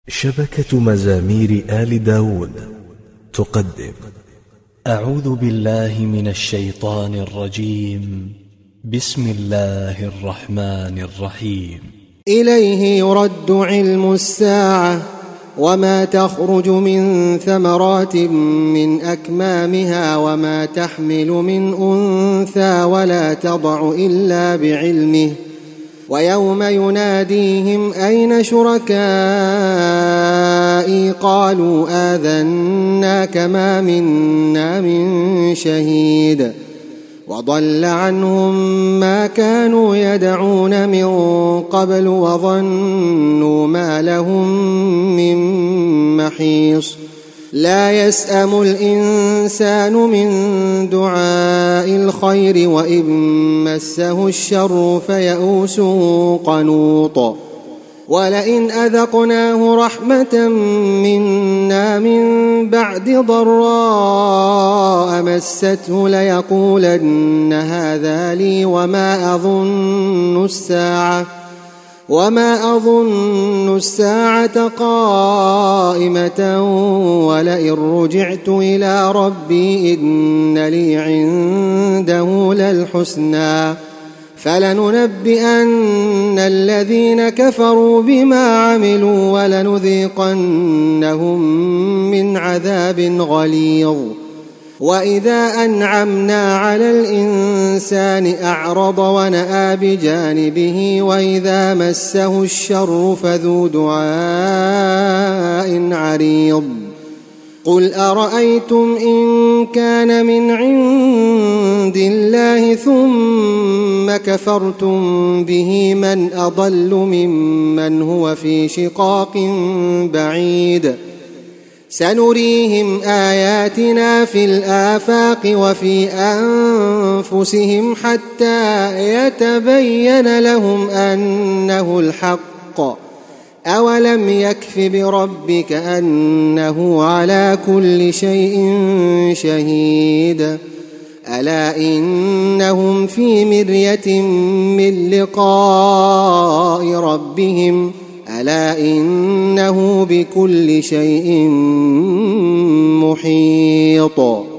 شبكة مزامير آل داود تقدم. أعوذ بالله من الشيطان الرجيم. بسم الله الرحمن الرحيم. إليه يرد علم الساعة وما تخرج من ثمرات من أكمامها وما تحمل من أنثى ولا تضع إلا بعلمه ويوم يناديهم أين شركائي قالوا آذناك ما منا من شهيد وضل عنهم ما كانوا يدعون من قبل وظنوا ما لهم من محيص لا يسأم الإنسان من دعاء الخير وإن مسه الشر فيئوس قنوط ولئن أذقناه رحمة منا من بعد ضراء مسته ليقولن هذا لي وما أظن الساعة قائمة ولئن رجعت إلى ربي إن لي عنده للحسنى فلننبئن الذين كفروا بما عملوا ولنذيقنهم من عذاب غليظ وإذا أنعمنا على الإنسان أعرض ونأى بجانبه وإذا مسه الشر فذو دعاء عريض قل أرأيتم إن كان من عند الله ثم كفرتم به من أضل ممن هو في شقاق بعيد سنريهم آياتنا في الآفاق وفي أنفسهم حتى يتبين لهم أنه الحق أولم يكف بربك أنه على كل شيء شهيد ألا إنهم في مرية من لقاء ربهم ألا إنه بكل شيء محيط.